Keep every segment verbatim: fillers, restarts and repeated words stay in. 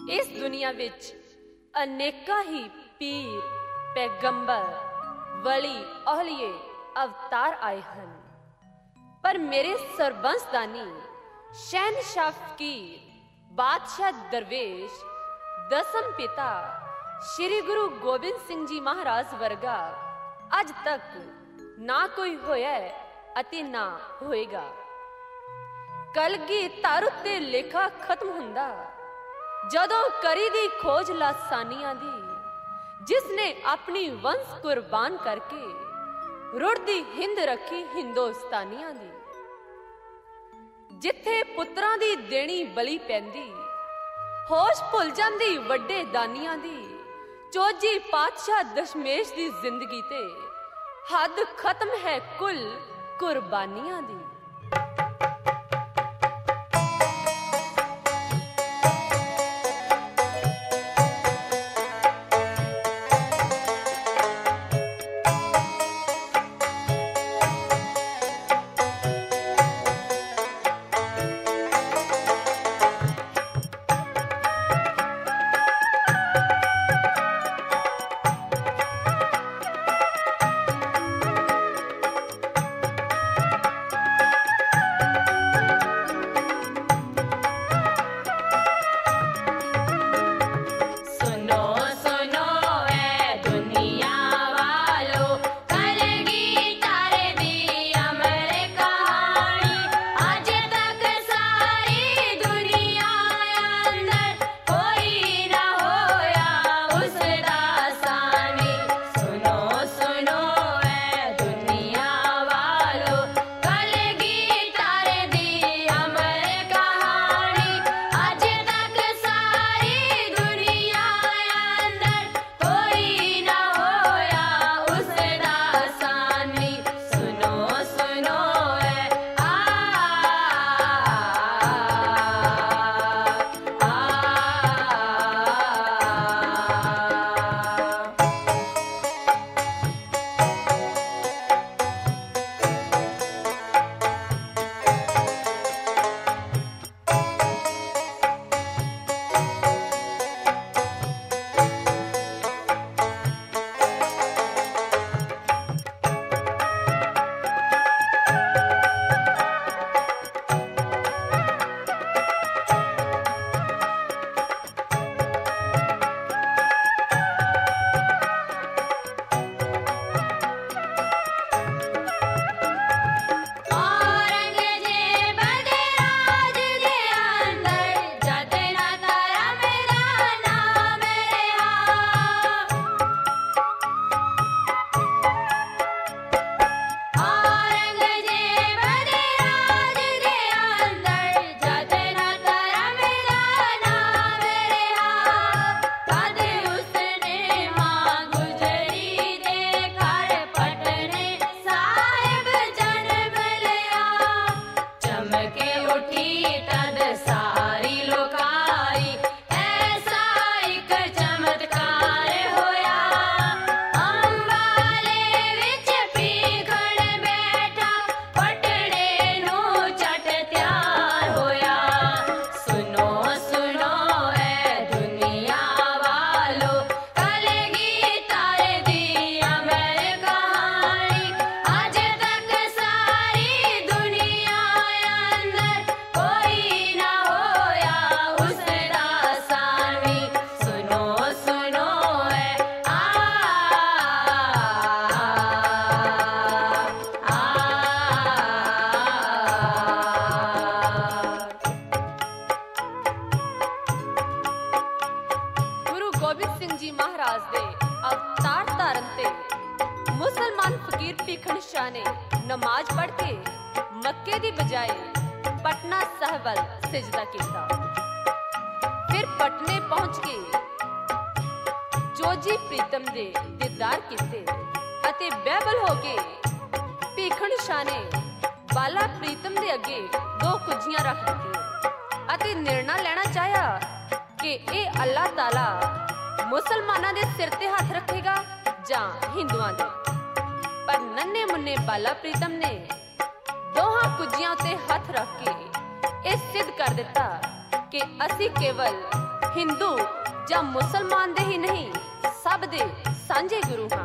इस दुनिया विच अनेका ही पीर, पैगंबर, वली, औलिए अवतार आए हैं, पर मेरे सरबंसदानी शहनशाह फकीर, बादशाह दरवेश, दसम पिता श्री गुरु गोबिंद सिंह जी महाराज वर्गा अज तक ना कोई होया अते ना होएगा। कलगी तार उत्ते लेखा खत्म हुंदा जदों करी दी खोज लासानियां दी, जिसने अपनी वंश कुर्बान करके रुड़दी हिंद रखी हिंदुस्तानियां दी। जिथे पुत्रां दी देनी बली पैंदी, होश भुल जांदी वड्डे दानियां दी। चौजी पातशाह दशमेश दी जिंदगी ते हद खत्म है कुल कुर्बानियां दी। ने नमाज पढ़ के मक्के दी बजाए पटना साहिब वल सिजदा कीता। फिर पटने पहुंच के चौजी प्रीतम दे दीदार कीते अते बैबल हो के भीखण शाह ने बाला प्रीतम दे अगे दो कुजियां रख दित्तियां अते निर्णय लेना चाहया कि ए अल्लाह ताला मुसलमानां दे सिर ते हाथ रखेगा जां हिंदुआं दे। पर नन्हे मुन्ने बाला प्रीतम ने दोहां कुजियां उत्ते हथ रख के इह सिद्ध कर दिता कि असी केवल हिंदू ਜਾਂ ਮੁਸਲਮਾਨ ਦੇ ਹੀ ਨਹੀਂ, ਸਭ ਦੇ ਸਾਂਝੇ ਗੁਰੂ ਹਾਂ।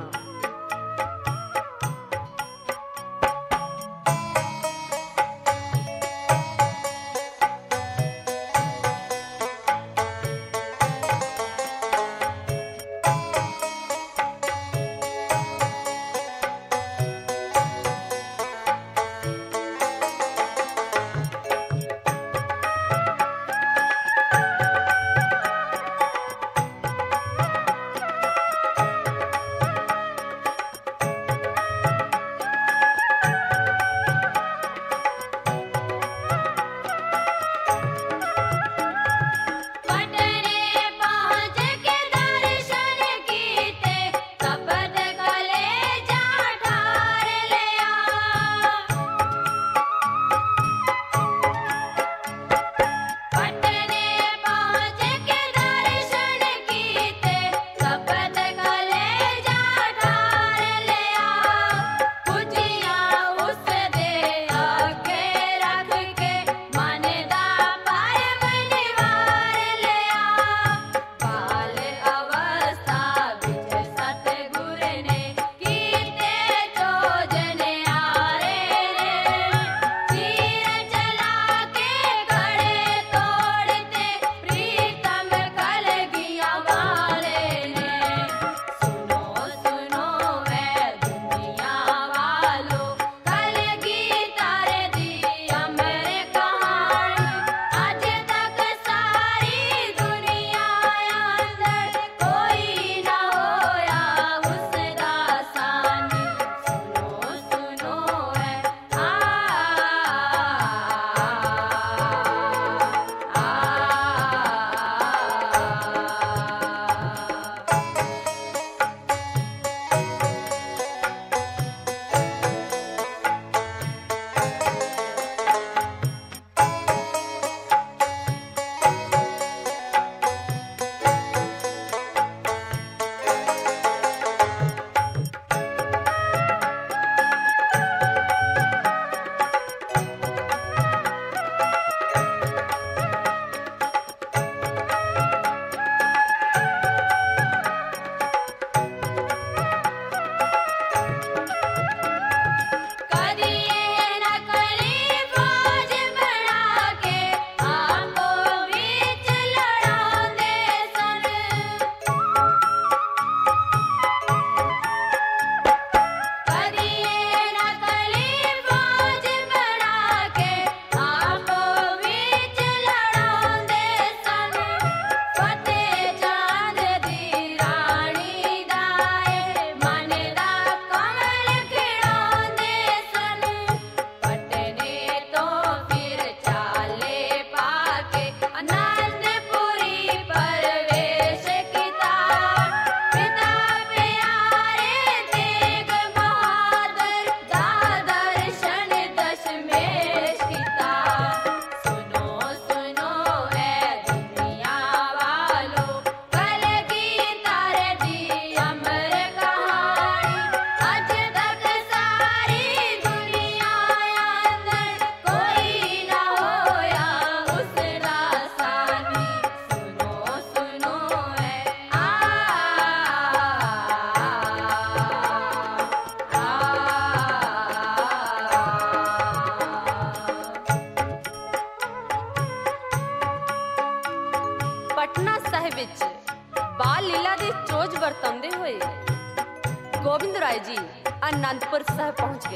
गोविंद राय जी आनंदपुर साहब पहुंच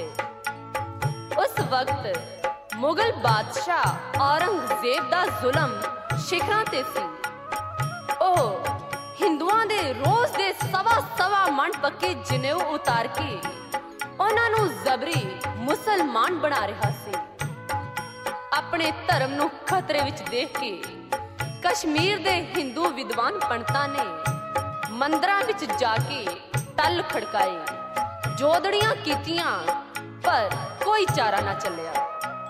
गए। उस वक्त मुगल बादशाह औरंगजेब दा जुल्म शिखरां ते सी। ओह हिंदुआं दे रोज दे सवा सवा मन पक्के जनेऊ उतार के उन्हां नूं जबरी मुसलमान बना रहा सी। अपने धर्म नूं खतरे विच देख के कश्मीर दे हिंदू विद्वान पंडितां ने मंदिरां विच जाके तल खड़काए, जोदड़ियां कीतियां, पर कोई चारा ना चलिया।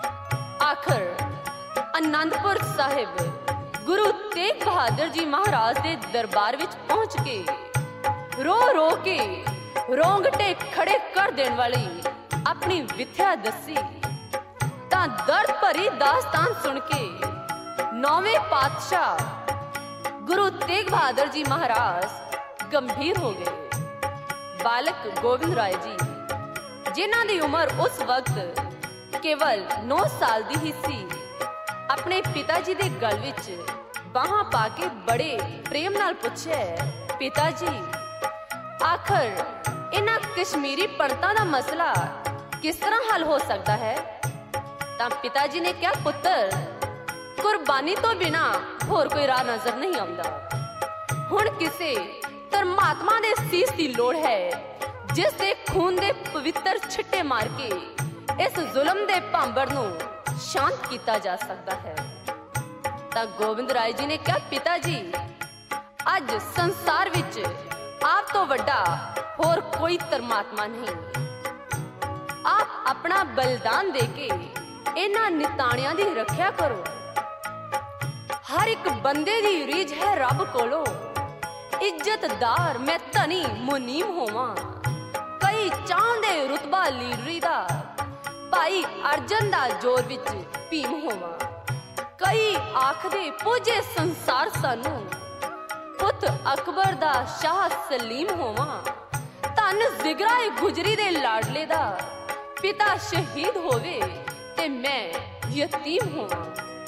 आखिर आनंदपुर साहिब गुरु तेग बहादुर जी महाराज दे दरबार विच पहुंच के रो रो के रोंगटे खड़े कर देने वाली अपनी विथ्या दसी। तां दर्द भरी दास्तान सुन के नौवें पातशाह गुरु तेग बहादुर जी महाराज गंभीर हो गए। बालक गोबिंद राय जी, जिन्हां दी उम्र उस वक्त केवल नौ साल दी ही सी, अपने पिता जी दे गल विच बाहां पा के बड़े प्रेम नाल पुछे, पिता जी आखिर इन्हां कश्मीरी पंडितां दा मसला किस तरह हल हो सकता है? तां पिता जी ने कहा, पुत्र कुर्बानी तो बिना होर कोई राह नजर नहीं आउंदा। हुण किसे परमात्मा दे सीस दी लोड़ है जिस दे खून दे पवित्र छिट्टे मार के इस जुल्म दे भांबड़ नूं शांत किया जा सकता है। तां गोबिंद राय जी ने कहा, पिता जी अज संसार विच आप तो वड्डा होर कोई परमात्मा नहीं। आप अपना बलिदान दे के इन्हां निताणियां दी रखिया करो। हर एक बंदे दी रीझ है रब कोलों, इज्जतदार मैं धनी मुनीम होवां। कई चाहंदे रुतबा लीडरी दा, भाई अर्जन दा जोर विच भीम होवां। कई आखदे पूजे संसार सानू, पुत अकबर दा शाह सलीम होवां। धन जिगरा गुजरी दे लाडले दा, पिता शहीद होवे ते मैं यतीम होवां।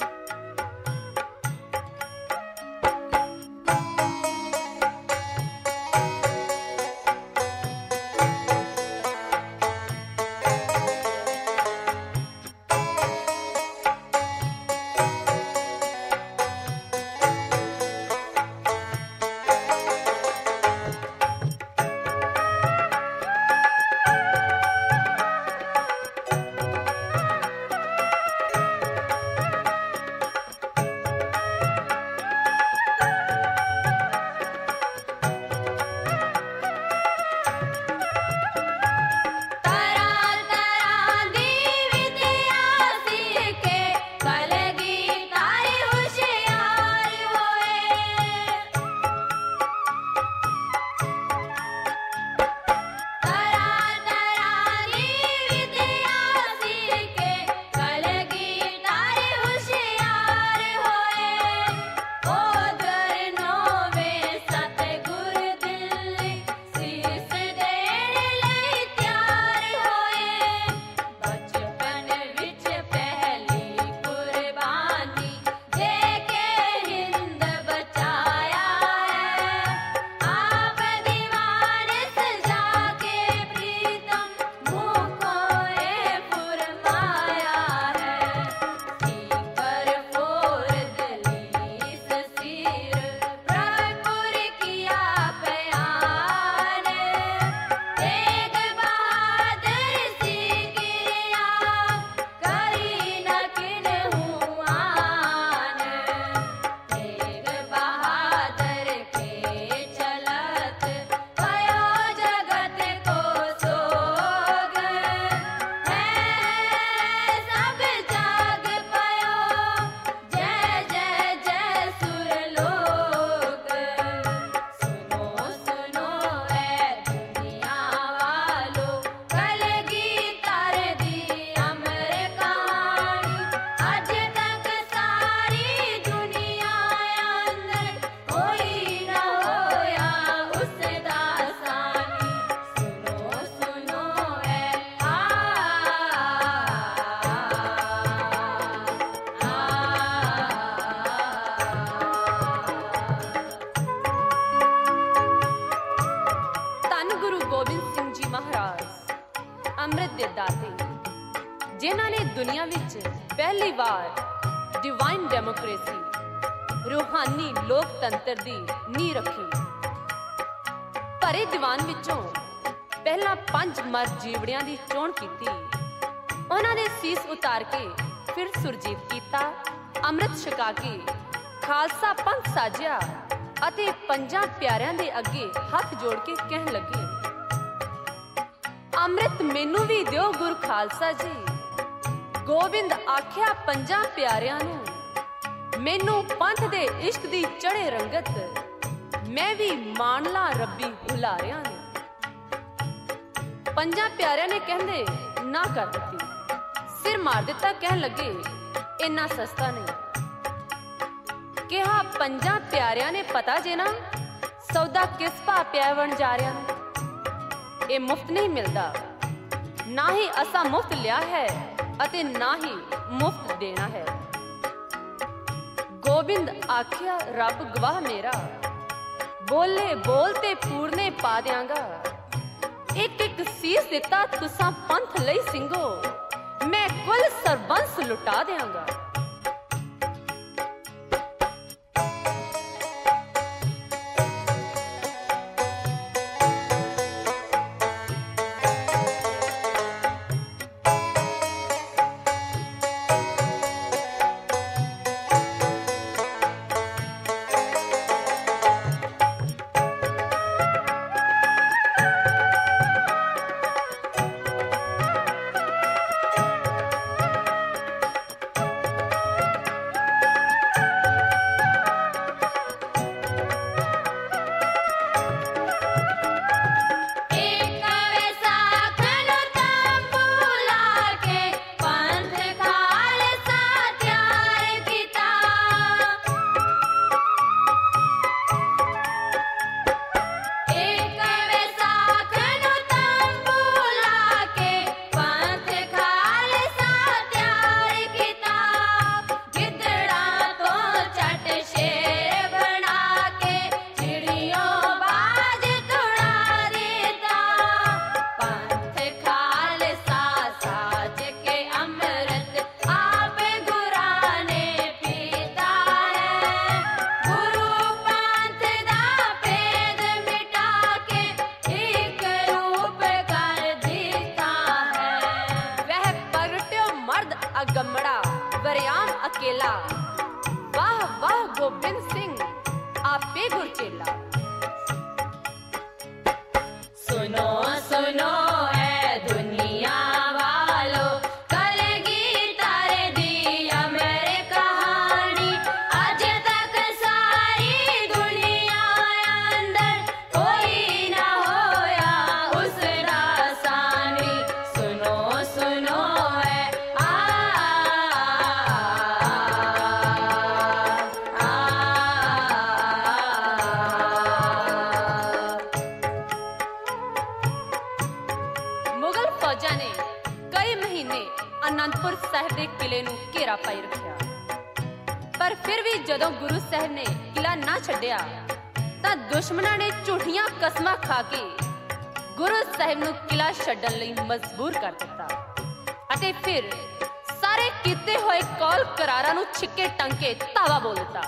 जिन्हां ने दुनिया विच पहली बार डिवाइन डेमोक्रेसी रूहानी लोकतंत्र दी नींह रखी। भरे दीवान विचों पहला पंज मर्द जीवड़ियां दी चोण कीती, उन्हां दे सीस उतार के फिर सुरजीत कीता, अमृत छका के खालसा पंथ साजिया अते पंजां प्यारियां दे अगे हथ जोड़ के कहन लगे, अमृत मैनू भी दिओ गुरु खालसा जी। गोबिंद आख्या पंजां प्यारियां नू, मैनू पंथ दे इश्क दी चढ़े रंगत, मैं भी मान ला रब्बी हुलारियां ने। पंजां प्यारियां ने कहंदे ना कर दित्ती, सिर मार दिता, कहन लगे इन्ना सस्ता नहीं। ਕਿਹਾ ਪੰਜਾਂ ਪਿਆਰਿਆਂ ਨੇ ਪਤਾ ਜੇ ਨਾ ਸੌਦਾ ਕਿਸ ਭਾਅ ਪਿਆ ਵਣਜਾਰਿਆਂ ਨੂੰ। ਇਹ ਮੁਫਤ ਨਹੀਂ ਮਿਲਦਾ, ਨਾ ਹੀ ਅਸਾਂ ਮੁਫਤ ਲਿਆ ਹੈ ਅਤੇ ਨਾ ਹੀ ਮੁਫਤ ਦੇਣਾ ਹੈ। ਗੋਬਿੰਦ ਆਖਿਆ ਰੱਬ ਗਵਾਹ ਮੇਰਾ, ਬੋਲੇ ਬੋਲ ਤੇ ਪੂਰਨੇ ਪਾ ਦਿਆਂਗਾ। ਇੱਕ ਇੱਕ ਸੀਸ ਦਿੱਤਾ ਤੁਸਾਂ ਪੰਥ ਲਈ ਸਿੰਘੋ, ਮੈਂ ਕੁੱਲ ਸਰਬੰਸ ਲੁਟਾ ਦਿਆਂਗਾ। गमड़ा वरियाम अकेला, वाह वाह गोबिंद सिंह आपे गुरचेला। सुनो सुनो ऐ दुनिया वालो, कलगीधर दी अमर कहानी, अज तक सारी दुनिया अंदर कोई ना होया उसदा सानी। सुनो सुनो आनंदपुर साहिब के किले नूं घेरा पाई रखिया, पर फिर भी जदों गुरु साहिब ने किला ना छड्डिया तां दुश्मनां ने झूठियां कसमां खा के गुरु साहिब नूं किला छड्डण लई मजबूर कर दिता अते फिर सारे कीते होए कौल करारां नूं छिक्के टंग के धावा बोल दिता।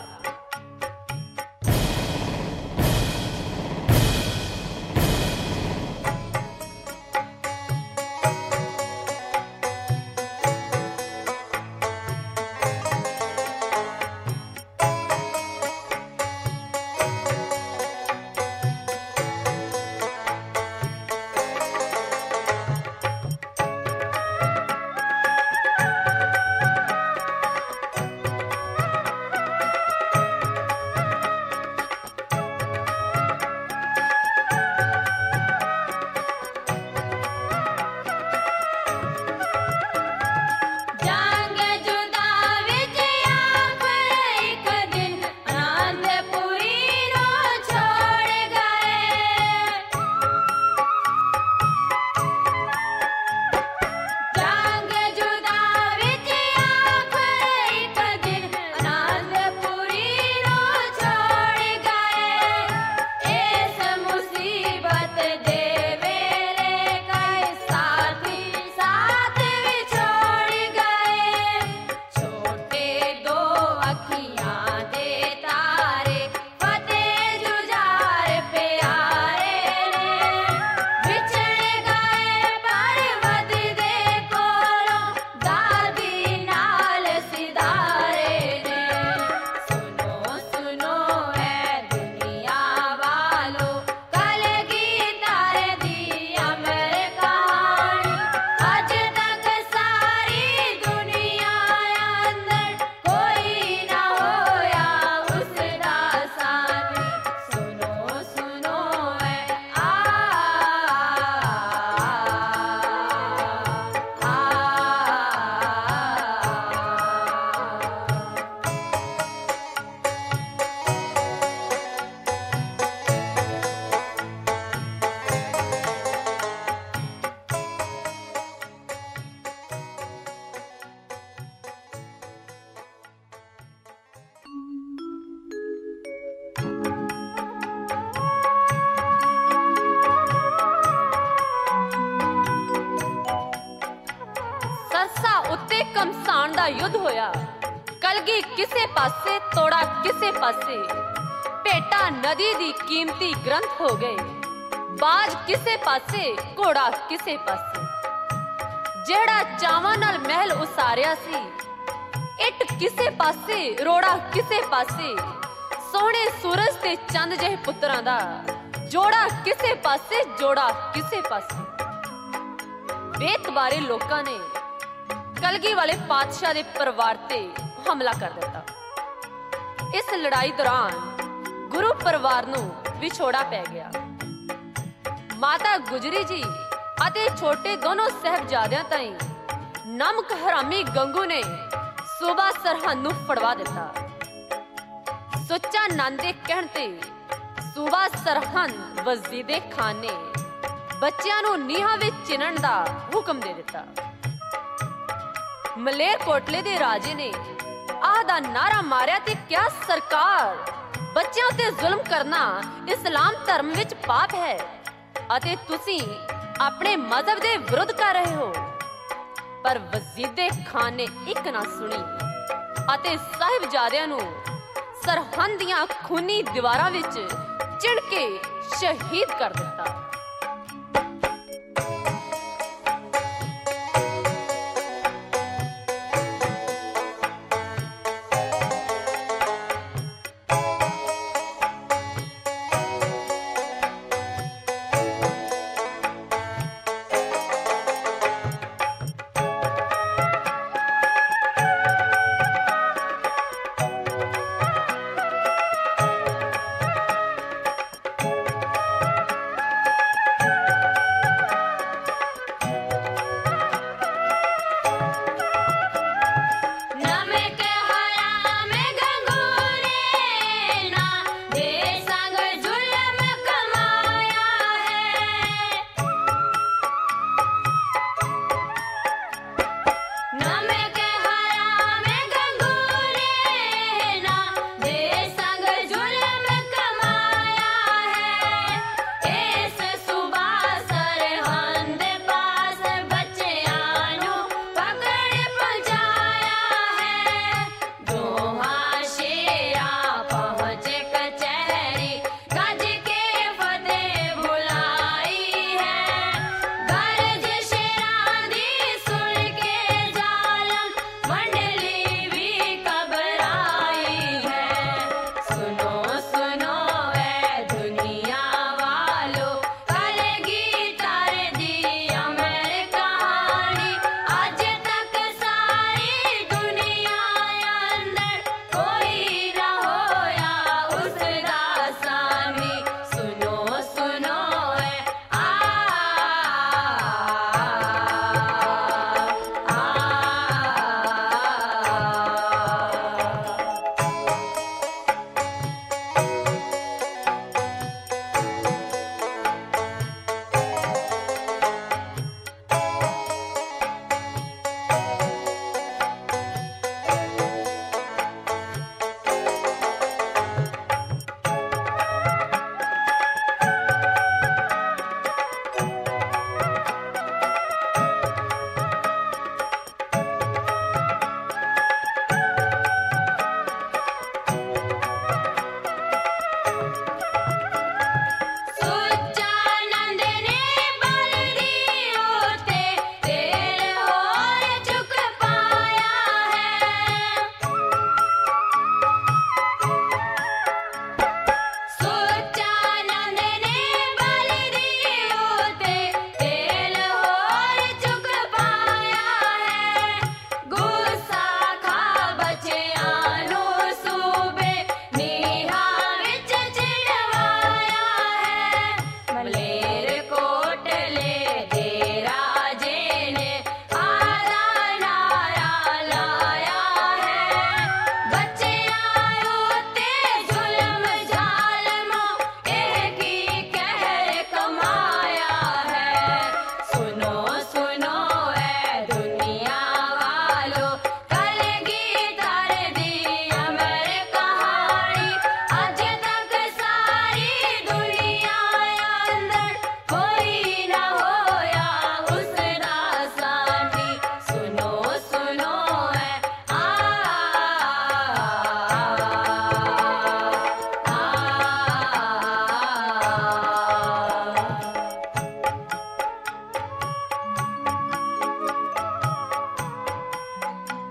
ਸਰਸਾ ਉੱਤੇ ਕਮਸਾਨ ਦਾ ਯੁੱਧ ਹੋਇਆ। ਕਲਗੀ ਕਿਸੇ ਪਾਸੇ, ਤੋੜਾ ਕਿਸੇ ਪਾਸੇ, ਭੇਟਾ ਨਦੀ ਦੀ ਕੀਮਤੀ ਗ੍ਰੰਥ ਹੋ ਗਏ। ਬਾਜ ਕਿਸੇ ਪਾਸੇ, ਘੋੜਾ ਕਿਸੇ ਪਾਸੇ, ਜਿਹੜਾ ਚਾਵਾਂ ਨਾਲ ਮਹਿਲ ਉਸਾਰਿਆ ਸੀ। ਇੱਟ ਕਿਸੇ ਪਾਸੇ, ਰੋੜਾ ਕਿਸੇ ਪਾਸੇ, ਸੋਹਣੇ ਸੂਰਜ ਤੇ ਚੰਦ ਜਿਹੇ ਪੁੱਤਰਾਂ ਦਾ ਜੋੜਾ ਕਿਸੇ ਪਾਸੇ, ਜੋੜਾ ਕਿਸੇ ਪਾਸੇ। ਬੇਤਬਾਰੇ ਲੋਕਾਂ ਨੇ ਕਲਗੀ ਵਾਲੇ ਪਾਤਸ਼ਾਹ ਦੇ ਪਰਿਵਾਰ ਤੇ ਹਮਲਾ ਕਰ ਦਿੱਤਾ। ਇਸ ਲੜਾਈ ਦੌਰਾਨ ਗੁਰੂ ਪਰਿਵਾਰ ਨੂੰ ਵਿਛੋੜਾ ਪੈ ਗਿਆ। ਮਾਤਾ ਗੁਜਰੀ ਜੀ ਅਤੇ ਛੋਟੇ ਦੋਨੋਂ ਸਾਹਿਬਜ਼ਾਦਿਆਂ ਤਾਈਂ ਨਮਕ ਹਰਾਮੀ ਗੰਗੂ ਨੇ ਸੂਬਾ ਸਰਹੰਦ ਨੂੰ ਫੜਵਾ ਦਿੱਤਾ। ਸੁੱਚਾ ਨੰਦ ਦੇ ਕਹਿਣ ਤੇ ਸੂਬਾ ਸਰਹੰਦ ਵਜ਼ੀਦੇ ਖਾਨ ਨੇ ਬੱਚਿਆਂ ਨੂੰ ਨੀਹਾਂ ਵਿੱਚ ਚਿਣਨ ਦਾ ਹੁਕਮ ਦੇ ਦਿੱਤਾ। ਮਲੇਰ ਕੋਟਲੇ ਦੇ ਰਾਜੇ ਨੇ ਆਹ ਦਾ ਨਾਰਾ ਮਾਰਿਆ ਤੇ ਕਿਹਾ, ਸਰਕਾਰ, ਬੱਚਿਆਂ ਉੱਤੇ ਜ਼ੁਲਮ ਕਰਨਾ ਇਸਲਾਮ ਧਰਮ ਵਿੱਚ ਪਾਪ ਹੈ ਅਤੇ ਤੁਸੀਂ ਆਪਣੇ ਮਜ਼ਹਬ ਦੇ ਵਿਰੁੱਧ ਕਰ ਰਹੇ ਹੋ। ਪਰ ਵਜ਼ੀਦੇ ਖਾਨ ਨੇ ਇੱਕ ਨਾ ਸੁਣੀ ਅਤੇ ਸਾਹਿਬਜ਼ਾਦਿਆਂ ਨੂੰ ਸਰਹੰਦ ਦੀਆਂ ਖੂਨੀ ਦੀਵਾਰਾਂ ਵਿੱਚ ਚਿਣ ਕੇ ਸ਼ਹੀਦ ਕਰ ਦਿੱਤਾ।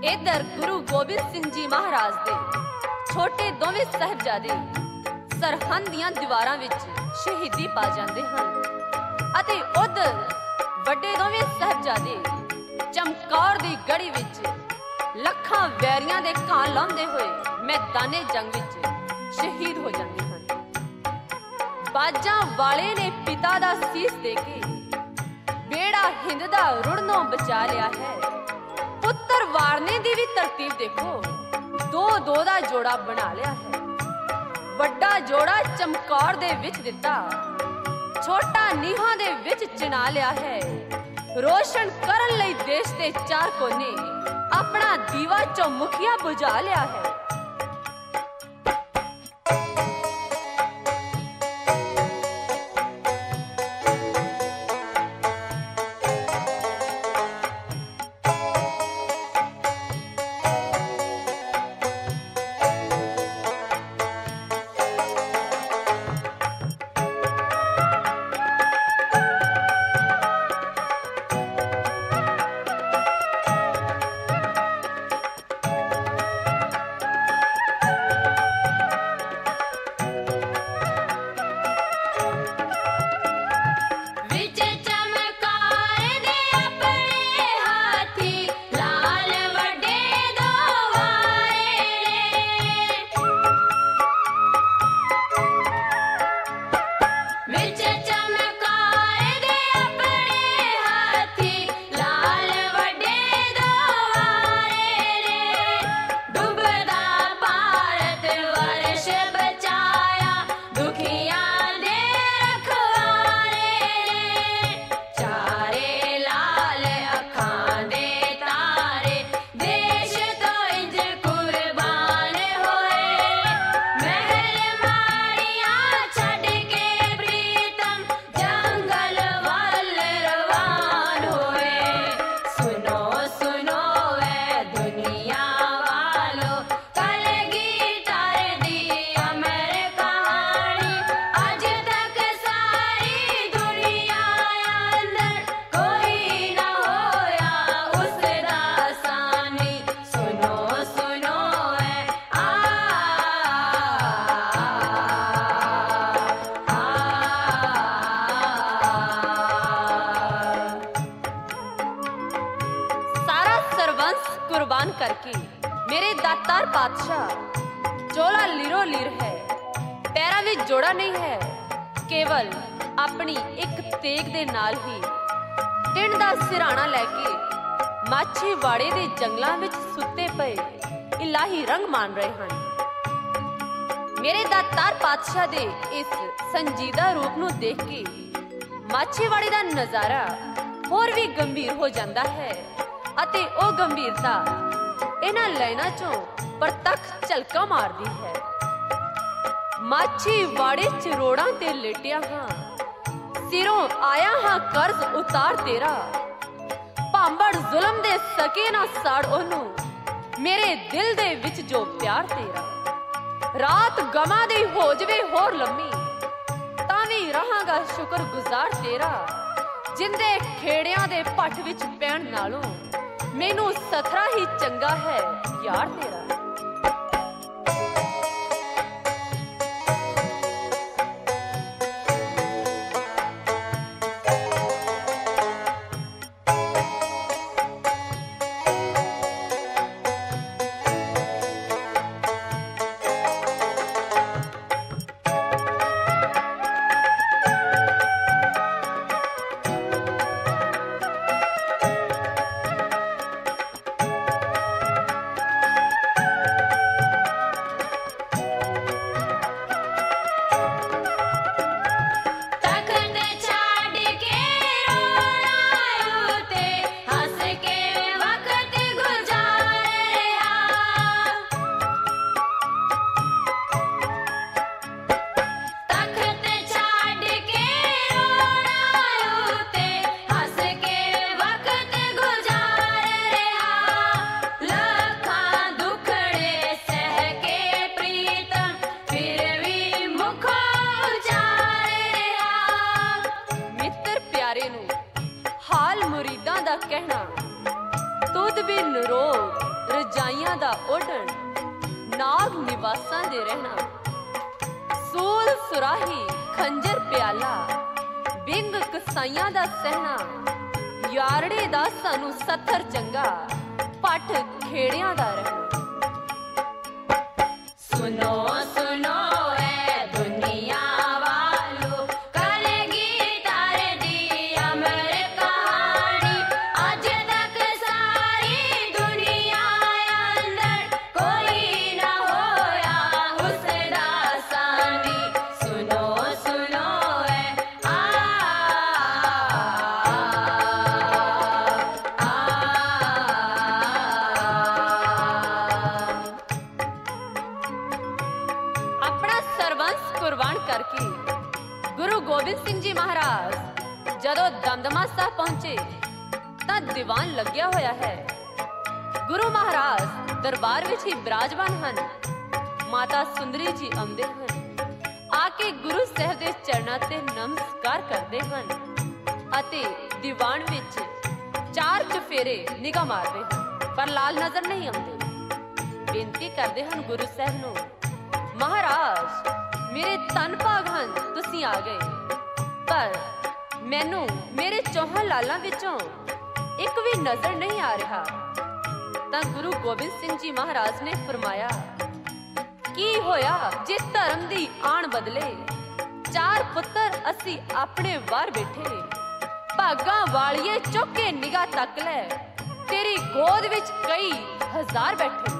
इधर गुरु गोबिंद सिंह जी महाराज दे छोटे दोवें साहिबजादे सरहंद ਦੀਆਂ ਦੀਵਾਰਾਂ ਵਿੱਚ ਸ਼ਹੀਦੀ ਪਾ ਜਾਂਦੇ ਹਨ ਅਤੇ ਉਧਰ ਵੱਡੇ ਦੋਵੇਂ ਸਾਹਿਬਜ਼ਾਦੇ ਚਮਕੌਰ ਦੀ ਗੜੀ ਵਿੱਚ ਲੱਖਾਂ ਵੈਰੀਆਂ ਦੇ ਘਾਂ ਲਾਉਂਦੇ ਹੋਏ ਮੈਦਾਨੇ ਜੰਗ ਵਿੱਚ ਸ਼ਹੀਦ ਹੋ ਜਾਂਦੇ ਹਨ। ਬਾਜਾਂ ਵਾਲੇ ਨੇ ਪਿਤਾ ਦਾ ਸੀਸ ਦੇ ਕੇ ਬੇੜਾ ਹਿੰਦ ਦਾ ਰੁੜਨੋਂ ਬਚਾ ਲਿਆ ਹੈ। ਪੁੱਤਰ ਵਾਰਨੇ ਦੀ ਵੀ ਤਰਤੀਬ ਦੇਖੋ, ਦੋ ਦੋ ਦਾ ਜੋੜਾ ਬਣਾ ਲਿਆ ਹੈ। ਵੱਡਾ ਜੋੜਾ ਚਮਕੌਰ ਦੇ ਵਿੱਚ ਦਿੱਤਾ, ਛੋਟਾ ਨੀਹਾਂ ਦੇ ਵਿੱਚ ਚਿਣਾ ਲਿਆ ਹੈ। ਰੋਸ਼ਨ ਕਰਨ ਲਈ ਦੇਸ਼ ਦੇ ਚਾਰ ਕੋਨੇ ਆਪਣਾ ਦੀਵਾ ਚੌਮੁਖੀਆ ਬੁਝਾ ਲਿਆ ਹੈ। कुर्बान करके मेरे दातार पातशाह चोला लीरो लीर है, पैरा विच जोड़ा नहीं है, केवल अपनी एक तेग दे नाल ही टिंड दा सिराना लैके माछीवाड़े दे जंगलां विच सुत्ते पे इलाही रंग मान रहे हैं। मेरे दातार पातशाह दे इस संजीदा रूप नूं देख के माछीवाड़े दा नजारा होर भी गंभीर हो जाता है ਅਤੇ ਉਹ ਗੰਭੀਰਤਾ ਇਹਨਾਂ ਲਾਈਨਾਂ ਚੋਂ ਪ੍ਰਤੱਖ ਝਲਕਾ ਮਾਰਦੀ ਹੈ। ਮਾਛੀ ਵਾੜੇ ਚ ਰੋੜਾਂ ਤੇ ਲੇਟਿਆ ਹਾਂ, ਸਿਰੋਂ ਆਇਆ ਹਾਂ ਕਰਜ਼ ਉਤਾਰ ਤੇਰਾ, ਭਾਂਬੜ ਜ਼ੁਲਮ ਦੇ ਸਕੇ ਨਾ ਸਾੜ ਉਹਨੂੰ, ਮੇਰੇ ਦਿਲ ਦੇ ਵਿੱਚ ਜੋ ਪਿਆਰ ਤੇਰਾ। ਰਾਤ ਗਮਾਂ ਦੀ ਹੋ ਜਵੇ ਹੋਰ ਲੰਮੀ, ਤਾਂ ਵੀ ਰਹਾਂਗਾ ਸ਼ੁਕਰ ਗੁਜ਼ਾਰ ਤੇਰਾ, ਜਿੰਦੇ ਖੇੜਿਆਂ ਦੇ ਭੱਠ ਵਿੱਚ ਪੈਣ ਨਾਲੋਂ ਮੈਨੂੰ ਸਥਰਾ ਹੀ ਚੰਗਾ ਹੈ ਯਾਰ ਤੇਰਾ। रोग रजाइयां दा ओढ़न, नाग निवासां दे रहना, सूल सुराही खंजर प्याला, बिंग कसाइयां दा सहना, यारड़े दा सानू सत्थर चंगा, पट खेड़ियां दा रहना। सुनो सुनो ऐ दुनिया वालो, करेगी तारे दी अमर कहानी। आज तक सारी दुनिया अंदर कोई ना होया उसदा सानी। सुनो सुनो ऐ आ आ अपना सरवंस कुर्बान करके गुरु गोबिंद सिंह जी महाराज जदों दमदमा साहब पहुंचे तां दीवान लग्या होया है। गुरु महाराज दरबार विच ही विराजमान हन। माता सुंदरी जी आउंदे हन, आके गुरु साहब दे चरणां ते नमस्कार करदे हन अते दीवान विच चार चफेरे निगाह मारदे हन, पर लाल नजर नहीं आउंदे। बेनती करदे हन गुरु साहब नूं, महाराज मेरे तन भाग हन तुसी आ गए, पर मैनू मेरे चौहां लालां विचों एक भी नजर नहीं आ रहा। तां गुरु गोबिंद सिंह जी महाराज ने फरमाया, की होया जे धर्म दी आण बदले, चार पुत्तर असी अपने वार बैठे, भागां वालिए चौके निगाह तक ले, तेरी गोद विच कई हजार बैठे।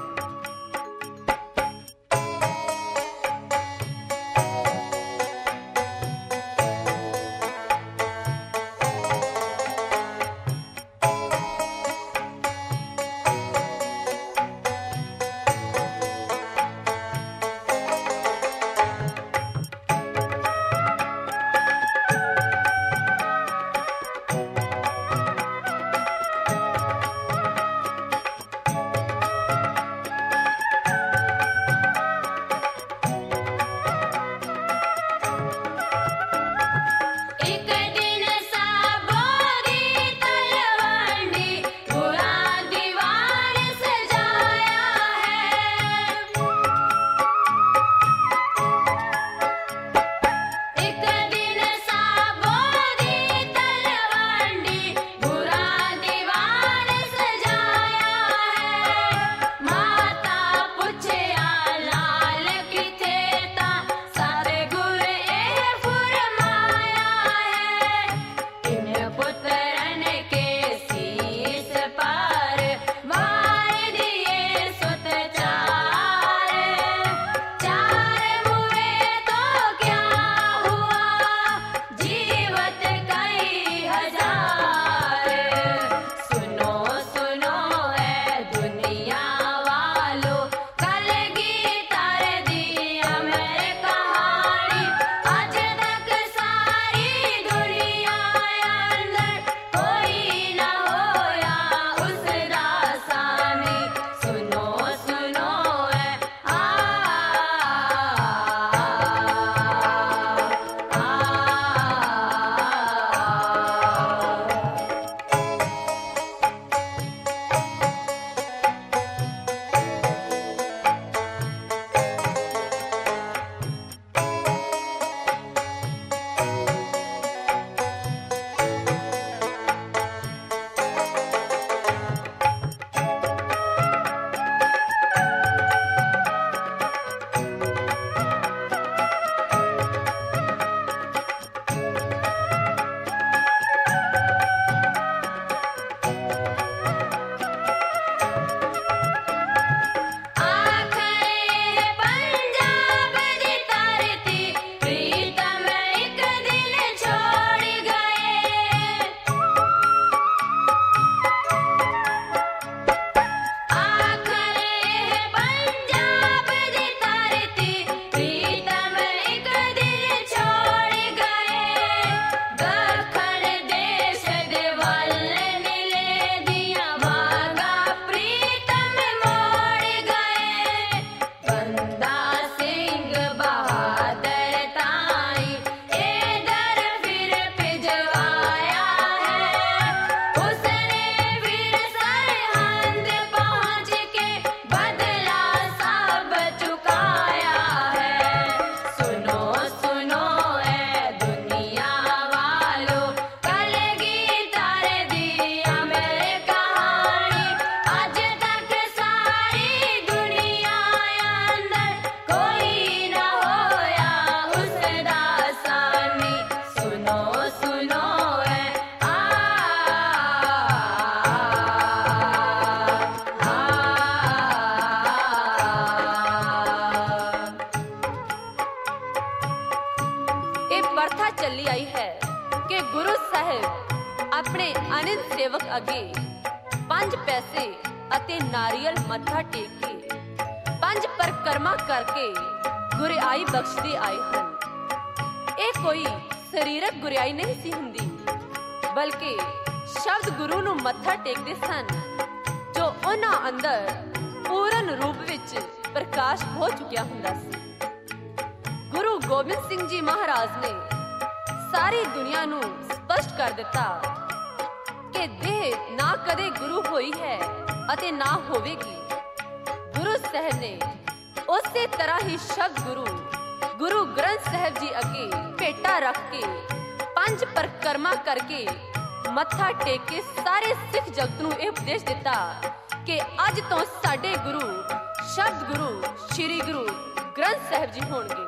अगे पंज पैसे अते नारियल मत्था टेक के पंज परिक्रमा करके गुरियाई बख्शदे आए हन। ਇਹ कोई शरीरक गुरियाई नहीं सी हुंदी, बल्कि शब्द गुरु नूं मत्था टेकदे सन जो उन्हां अंदर पूर्ण रूप विच प्रकाश हो चुकिया हुंदा सी। गुरु गोबिंद सिंह जी महाराज ने सारी दुनिया नूं स्पष्ट कर दिता कि देह ना कदे गुरु होई है अते ना होवेगी। गुरु साहब ने उसे तरह ही शब्द गुरु गुरु ग्रंथ साहब जी अगे भेटा रख के पंज परिक्रमा करके मत्था टेक के सारे सिख जगत नूं यह उपदेश दिता कि अज तो साडे गुरु शब्द गुरु श्री गुरु ग्रंथ साहब जी होणगे।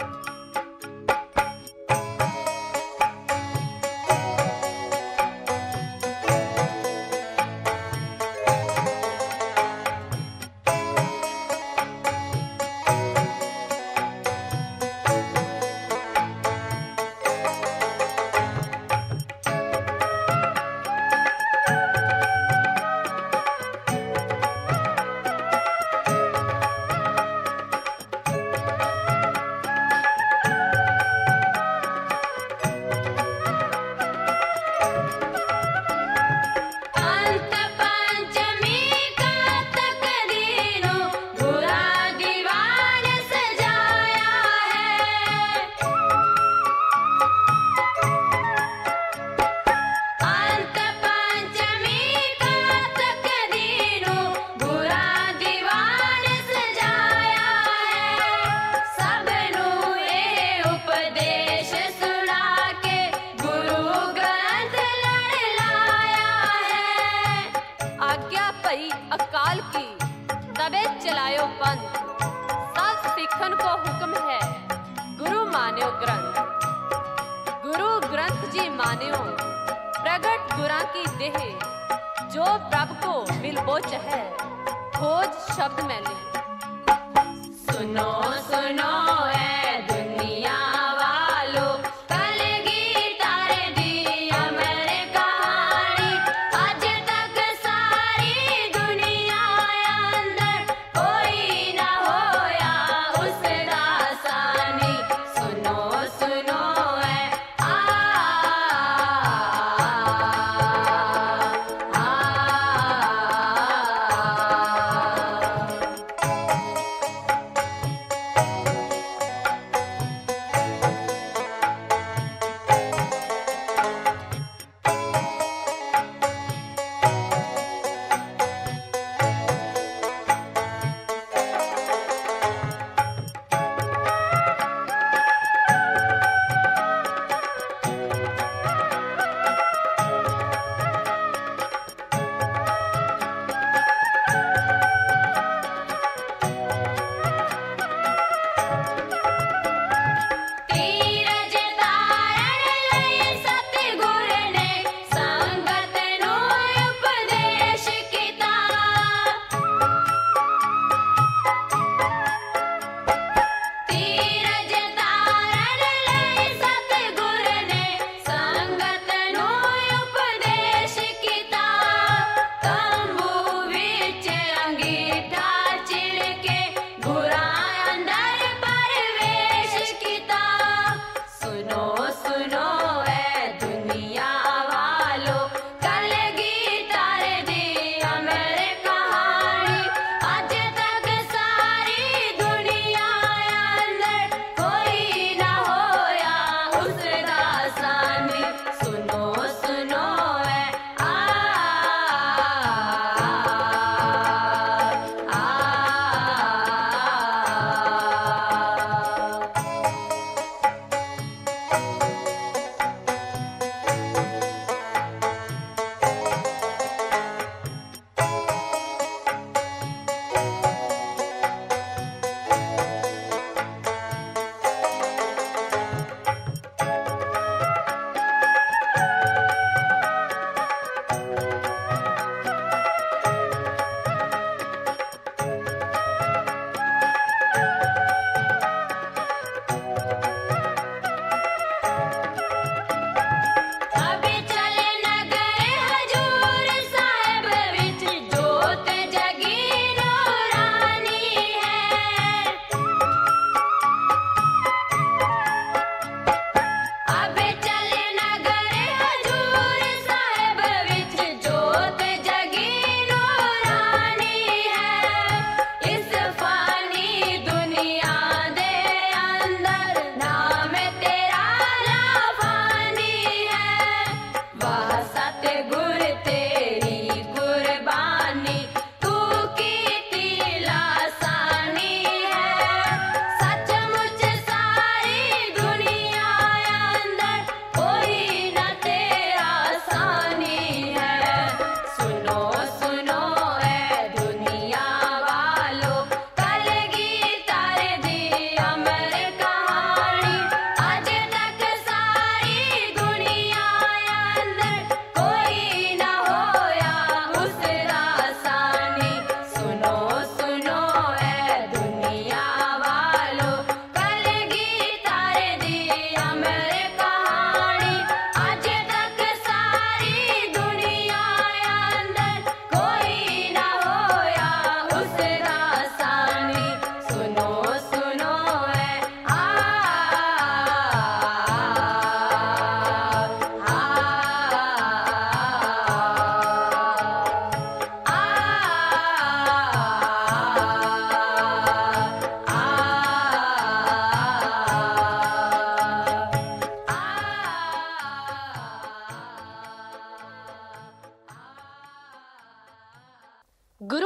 अकाल की तबे चलायो पंथ, सब सिखन को हुक्म है गुरु मान्यो ग्रंथ। गुरु ग्रंथ जी मान्यो प्रगट गुरा की देह, जो प्रभ को मिलबोच है खोज शब्द मैंने। सुनो सुनो ऐ दुनिया वालों,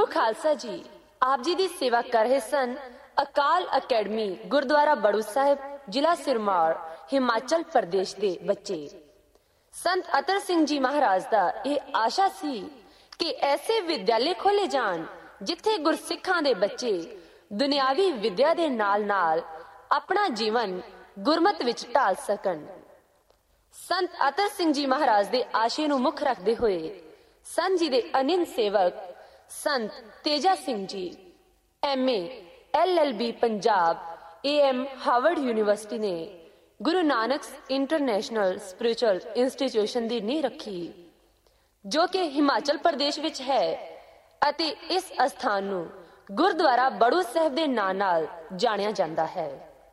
गुरु खालसा जी आप जी की सेवा कर रहे सन अकाल अकेडमी गुरुद्वारा बड़ू साहिब जिला सिरमौर हिमाचल प्रदेश के बच्चे। संत अतर सिंह जी महाराज का यह आशा सी कि ऐसे विद्यालय खोले जान जिथे गुरसिखां दे बच्चे दुनियावी विद्या दे नाल नाल अपना जीवन गुरमत विच ढाल सकन। संत अतर सिंह जी महाराज दे आशे नूं मुख रखते हुए संत जी दे अनिंद सेवक Sant Teja Singh ji M A L L B Punjab A M Harvard University ने Guru Nanak international spiritual institution की नींह रखी जो कि हिमाचल प्रदेश विच है अते इस अस्थान नूं गुरुद्वारा बड़ू साहिब दे नाम नाल जानिया जांदा है।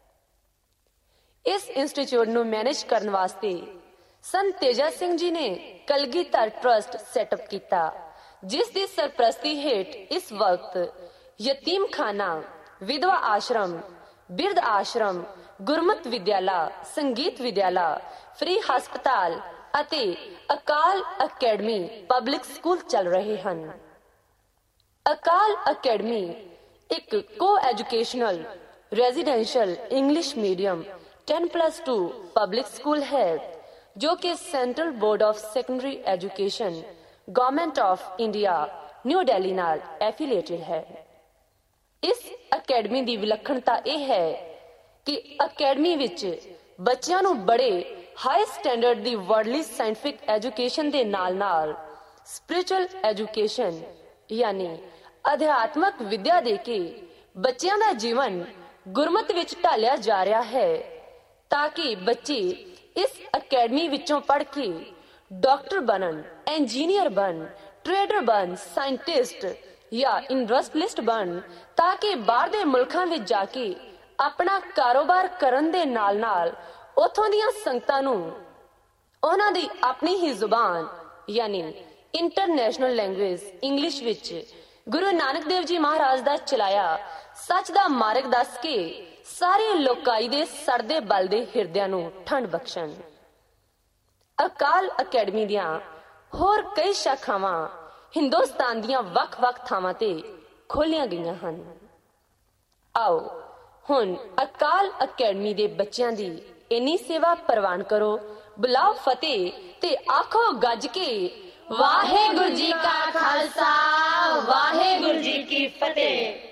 इस इंस्टीट्यूट नूं मैनेज करने वास्ते संत तेजा सिंह जी ने कलगीधर ट्रस्ट सैटअप किया जिस दी सरप्रस्ती हेठ इस वक्त यतीम खाना विधवा आश्रम बिरध आश्रम गुरमत विद्यालय संगीत विद्यालय फ्री हस्पताल अते अकाल अकेडमी पब्लिक स्कूल चल रहे हैं। अकाल अकेडमी एक को educational residential English medium ten plus two public school है जो कि central board of secondary education government of India New Delhi नाल एफिलिएटेड है। इस अकेडमी की विलक्षणता यह है कि अकेडमी विच बच्चों नूं बड़े हाई स्टैंडर्ड दी वर्ल्डली साइंटिफिक एजुकेशन दे नाल नाल स्पिरिचुअल एजुकेशन यानी अध्यात्मक विद्या दे के बच्चों का जीवन गुरमत विच ढालिया जा रहा है ताकि बच्चे इस अकेडमी विचों पढ़ के डॉक्टर बनन, इंजीनियर बन, ट्रेडर बन, साइंटिस्ट या इंडस्ट्रियलिस्ट बन ताकि बाहर दे मुल्कां विच जाके अपना कारोबार करन दे नाल नाल उथों दीयां संगतां नूं उन्हां दी अपनी ही जुबान यानी इंटरनेशनल लैंग्वेज इंग्लिश विच गुरु नानक देव जी महाराज दा चलाया सच दा मार्ग दस के सारे लोकाई दे सड़दे बलदे हिरदियां नूं ठंड बख्शण। अकाल अकेडमी दियां होर कई शाखावां हिंदुस्तान दियां वख-वख थावां ते खोलियां गईयां हन। आओ हुण अकाल अकेडमी दे बच्चियां दी इन्नी सेवा प्रवान करो। बुलाओ फतेह ते आखो गज के वाहेगुरु जी का खालसा वाहेगुरु जी की फतेह।